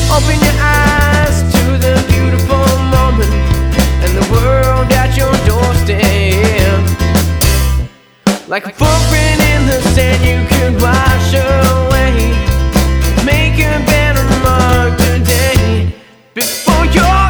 Open your eyes to the beautiful moment and the world at your doorstep. Like a footprint in the sand you could wash away. Make a better mark today before you're